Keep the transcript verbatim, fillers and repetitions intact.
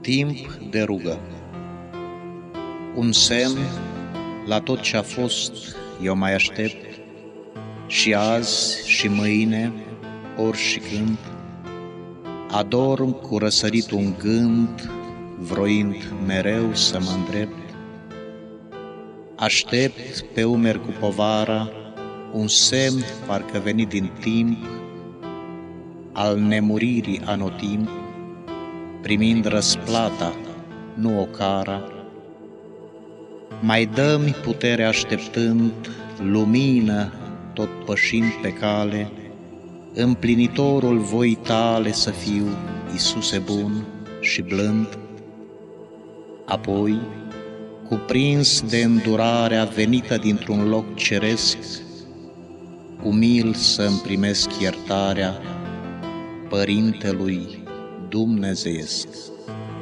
Timp de rugă. Un semn la tot ce a fost, eu mai aștept, și azi și mâine, ori și când, adorm cu răsărit un gând, vroind mereu să mă îndrept. Aștept pe umeri cu povara un semn parcă venit din timp, al nemuririi anotimp, primind răsplata, nu o cara. Mai dă-mi putere așteptând, lumină tot pășind pe cale, împlinitorul voii tale să fiu, Iisuse bun și blând. Apoi, cuprins de îndurarea venită dintr-un loc ceresc, umil să-mi primesc iertarea Părintelui Dumnezeiesc.